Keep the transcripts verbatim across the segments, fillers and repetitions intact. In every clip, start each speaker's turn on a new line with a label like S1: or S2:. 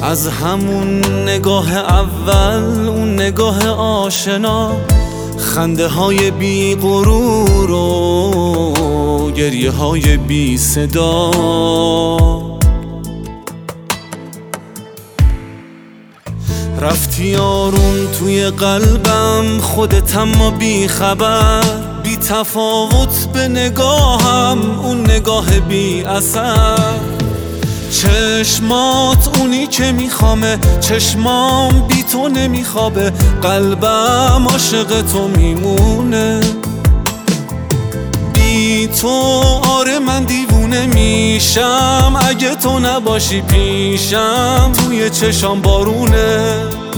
S1: از همون نگاه اول، اون نگاه آشنا، خنده های بی غرور و گریه های بی صدا، رفتی آروم توی قلبم، خودت اما بی خبر، بی تفاوت به نگاهم، اون نگاه بی اثر. چشمات اونی که میخوامه، چشمام بی تو نمیخوابه، قلبم عاشق تو میمونه. بی تو آره من دیوونه میشم، اگه تو نباشی پیشم، توی چشام بارونه.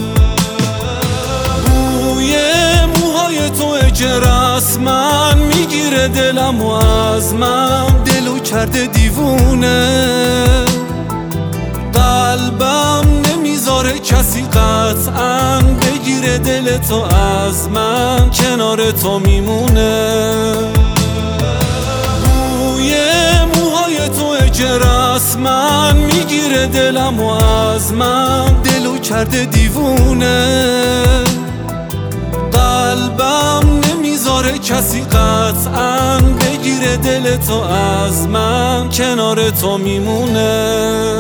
S1: بوی موهای تو اگه رسمن میگیره دلم و از من، دلو کرده دیوونه. قلبم نمیذاره کسی قطعاً بگیره دل تو از من، کنار تو میمونه. بوی موهای تو اگه رسمن میگیره دلم و از من، دلو کرده دیوونه. قلبم نمیذاره کسی قطعاً بگیره دل تو از من، کنار تو میمونه.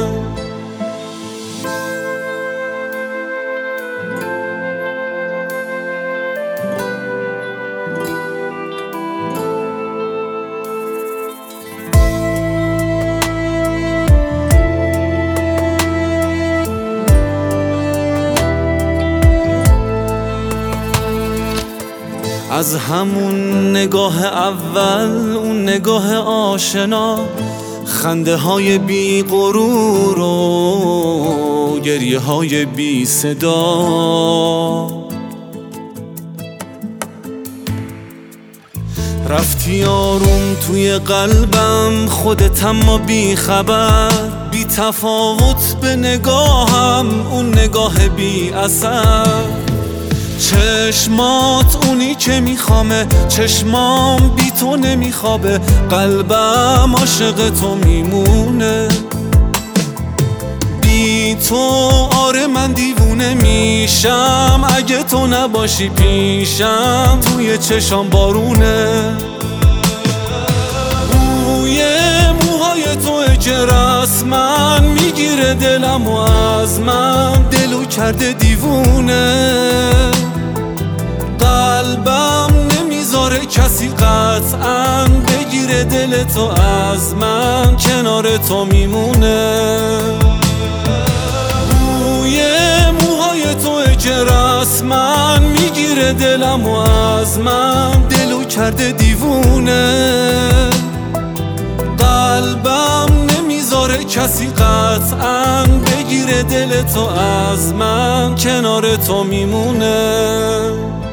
S1: از همون نگاه اول، اون نگاه آشنا، خنده های بی غرور و گریه های بی صدا، رفتی آروم توی قلبم، خودت اما بی خبر، بی تفاوت به نگاهم، اون نگاه بی اثر. چشمات اونی که میخوامه، چشمام بی تو نمیخوابه، قلبم عاشق تو میمونه. بی تو آره من دیوونه میشم، اگه تو نباشی پیشم، توی چشام بارونه. بوی موهای تو اگه رسمن میگیره دلم و از من، دلو کرده دیوونه. قلبم نمیذاره کسی قطعاً بگیره دل تو از من، کنار تو میمونه. بوی موهای تو اگه رسمن میگیره دلم و از من، دلو کرده دیوونه. قلبم نمیذاره کسی قطعاً بگیره دل تو از من، کنار تو میمونه.